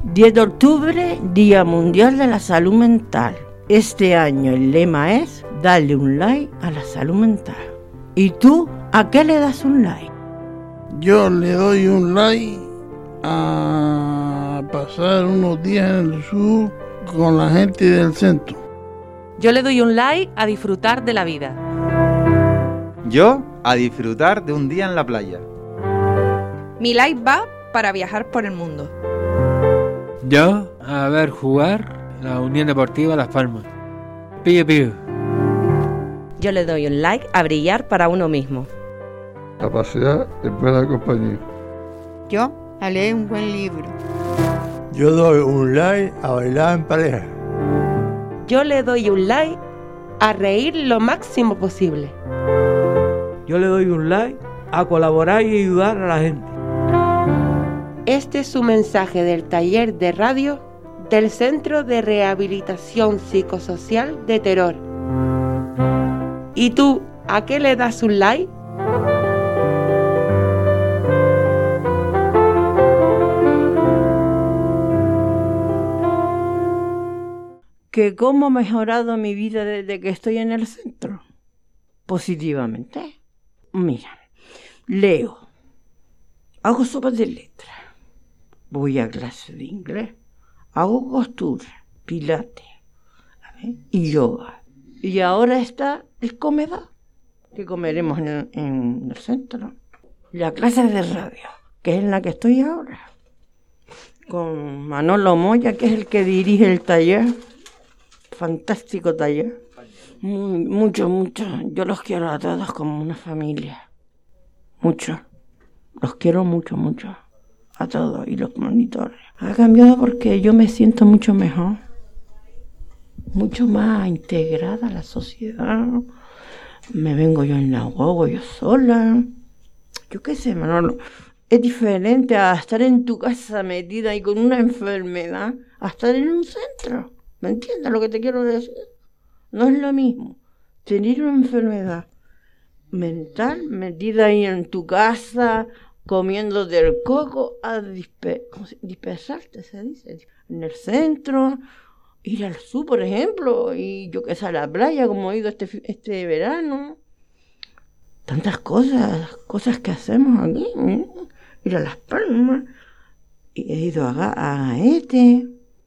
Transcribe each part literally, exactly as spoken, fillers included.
diez de octubre, Día Mundial de la Salud Mental. Este año el lema es darle un like a la salud mental. ¿Y tú a qué le das un like? Yo le doy un like a pasar unos días en el sur con la gente del centro. Yo le doy un like a disfrutar de la vida. Yo a disfrutar de un día en la playa. Mi like va para viajar por el mundo. Yo a ver jugar la Unión Deportiva Las Palmas. Pío, pío. Yo le doy un like a brillar para uno mismo. A pasear en buena compañía. Yo a leer un buen libro. Yo doy un like a bailar en pareja. Yo le doy un like a reír lo máximo posible. Yo le doy un like a colaborar y ayudar a la gente. Este es su mensaje del taller de radio del Centro de Rehabilitación Psicosocial de Teror. ¿Y tú, a qué le das un like? ¿Que cómo ha mejorado mi vida desde que estoy en el centro? Positivamente. Mira, leo, hago sopas de letras, voy a clase de inglés, hago costura, pilates, ¿sabes? Y yoga. Y ahora está el comedor, que comeremos en, en el centro. La clase de radio, que es en la que estoy ahora, con Manolo Moya, que es el que dirige el taller. Fantástico taller. Muy, mucho, mucho. Yo los quiero a todos como una familia. Mucho. Los quiero mucho, mucho. A todos. Y los monitores. Ha cambiado porque yo me siento mucho mejor. Mucho más integrada a la sociedad. Me vengo yo en la guagua, yo sola. Yo qué sé, Manolo. Es diferente a estar en tu casa metida y con una enfermedad a estar en un centro. ¿Me entiendes lo que te quiero decir? No es lo mismo tener una enfermedad mental metida ahí en tu casa, comiendo del coco, a disper- dispersarte, se dice, en el centro, ir al sur, por ejemplo, y yo que sé, a la playa, como he ido este, este verano. Tantas cosas, cosas que hacemos aquí, ¿eh? Ir a Las Palmas, y he ido a, a Gaete.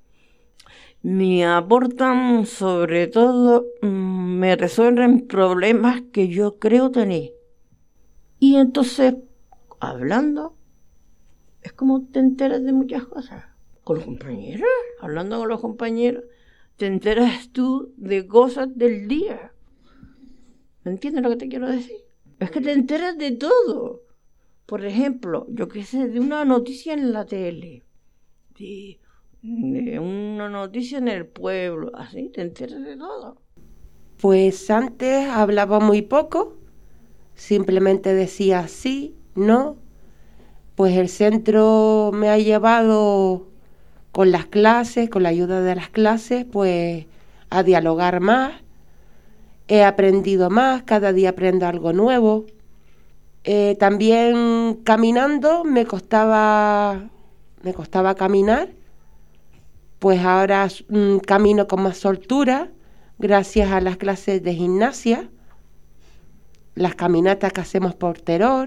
Me aportan, sobre todo, me resuelven problemas que yo creo tener. Y entonces, hablando, es como te enteras de muchas cosas. Con los compañeros, hablando con los compañeros, te enteras tú de cosas del día. ¿Me entiendes lo que te quiero decir? Es que te enteras de todo. Por ejemplo, yo qué sé, de una noticia en la tele, de... de una noticia en el pueblo, así te enteras de todo. Pues antes hablaba muy poco, simplemente decía sí, no. Pues el centro me ha llevado con las clases, con la ayuda de las clases, pues a dialogar más. He aprendido más, cada día aprendo algo nuevo. Eh, también caminando me costaba, me costaba caminar. Pues ahora mmm, camino con más soltura gracias a las clases de gimnasia, las caminatas que hacemos por Teror,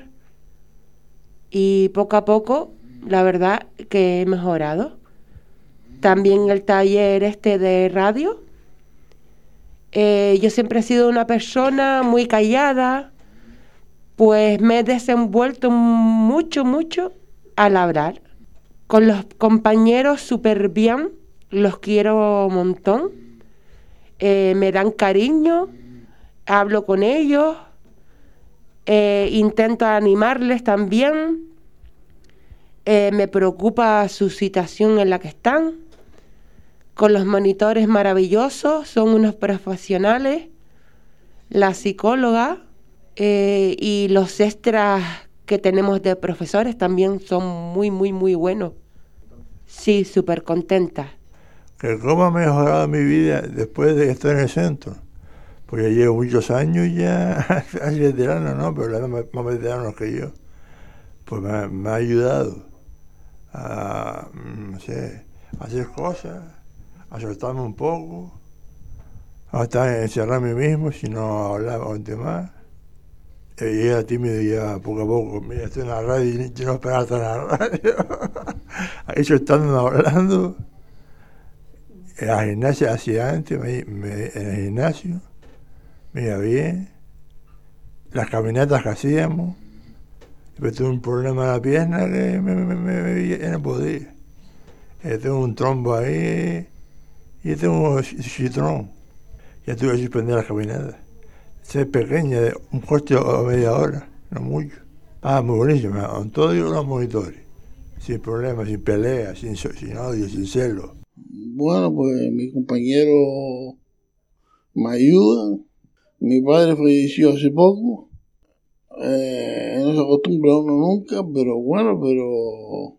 y poco a poco, la verdad que he mejorado. También el taller este de radio. Eh, yo siempre he sido una persona muy callada, pues me he desenvuelto mucho, mucho al hablar. Con los compañeros súper bien. Los quiero un montón, eh, me dan cariño, hablo con ellos, eh, intento animarles también, eh, me preocupa su situación en la que están. Con los monitores maravillosos, son unos profesionales, la psicóloga eh, y los extras que tenemos de profesores también son muy, muy, muy buenos. Sí, súper contenta. Que cómo ha mejorado mi vida después de estar en el centro. Pues ya llevo muchos años ya, hay veteranos, ¿no? Pero hay más veteranos que yo. Pues me, me ha ayudado a, no sé, a hacer cosas, a soltarme un poco, a estar encerrado a mí mismo, sino hablar con los demás. Y era tímido y ya poco a poco, mira, estoy en la radio y yo no esperaba estar en la radio. Ahí soltando, hablando. En la gimnasia hacía antes, me, me, en el gimnasio, me iba bien. Las caminatas que hacíamos. Después tuve un problema en la pierna que me, me, me, me, ya no podía. Eh, tengo un trombo ahí y tengo un citrón. Ya tuve que suspender las caminatas. Ser pequeña, un coche a media hora, no mucho. Ah, muy buenísimo, con todo y los monitores. Sin problemas, sin peleas, sin, sin odio, sin celo. Bueno, pues mi compañero me ayuda. Mi padre falleció hace poco. Eh, no se acostumbra uno nunca, pero bueno, pero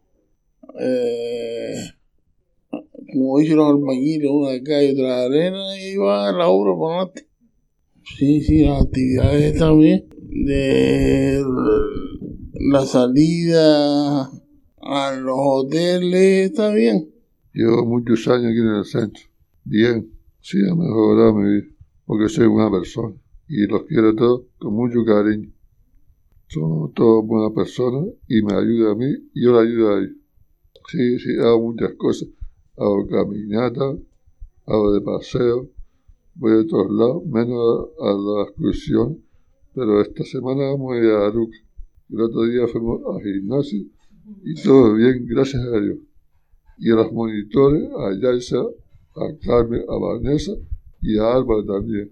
eh, como dicen los albañiles, una de acá y otra de arena, y va la obra por adelante. Sí, sí, las actividades están bien. De la salida a los hoteles está bien. Llevo muchos años aquí en el centro. Bien, sí, ha mejorado mi vida, porque soy buena persona y los quiero a todos con mucho cariño. Son todos buenas personas y me ayudan a mí y yo le ayudo a ellos. Sí, sí, hago muchas cosas. Hago caminatas, hago de paseo, voy a todos lados, menos a, a la excursión, pero esta semana vamos a ir a Aruca. El otro día fuimos al gimnasio y todo bien, gracias a Dios. Y a los monitores, a Yaisa, a Carmen, a Vanessa y a Álvaro también.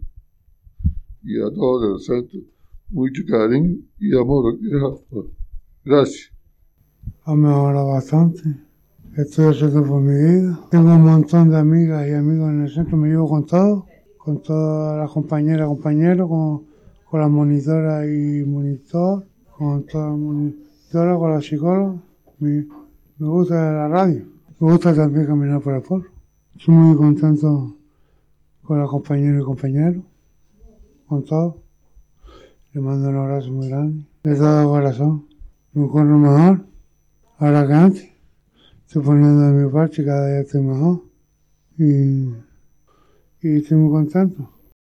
Y a todos del centro. Mucho cariño y amor. Gracias. Ha mejorado bastante. Estoy haciendo por mi vida. Tengo un montón de amigas y amigos en el centro. Me llevo con todos. Con todas las compañeras y compañeros. Con, con las monitoras y monitor. Con todas las monitoras, con las psicólogas. Me, me gusta la radio. Me gusta también caminar por el pueblo. Estoy muy contento con los compañeros y compañeros. Con todos. Le mando un abrazo muy grande, de todo corazón. Me encuentro mejor, ahora que antes. Estoy poniendo de mi parte y cada día estoy mejor. Y, y estoy muy contento.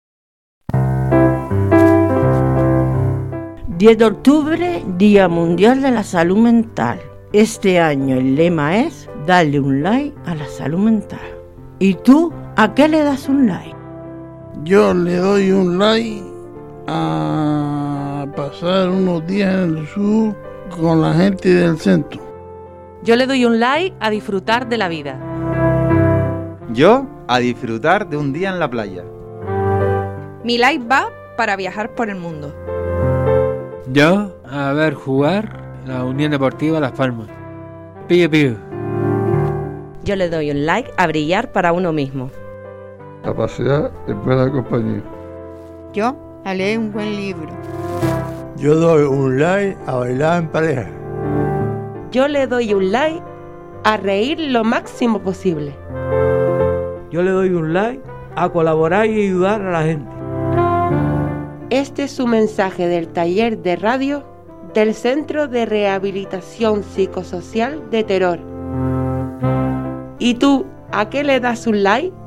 diez de octubre, Día Mundial de la Salud Mental. Este año el lema es darle un like a la salud mental. ¿Y tú a qué le das un like? Yo le doy un like a pasar unos días en el sur con la gente del centro. Yo le doy un like a disfrutar de la vida. Yo a disfrutar de un día en la playa. Mi like va para viajar por el mundo. Yo a ver jugar la Unión Deportiva Las Palmas. Pío pío. Yo le doy un like a brillar para uno mismo. A pasear en buena compañía. Yo a leer un buen libro. Yo doy un like a bailar en pareja. Yo le doy un like a reír lo máximo posible. Yo le doy un like a colaborar y ayudar a la gente. Este es su mensaje del taller de radio del Centro de Rehabilitación Psicosocial de Teror. ¿Y tú a qué le das un like?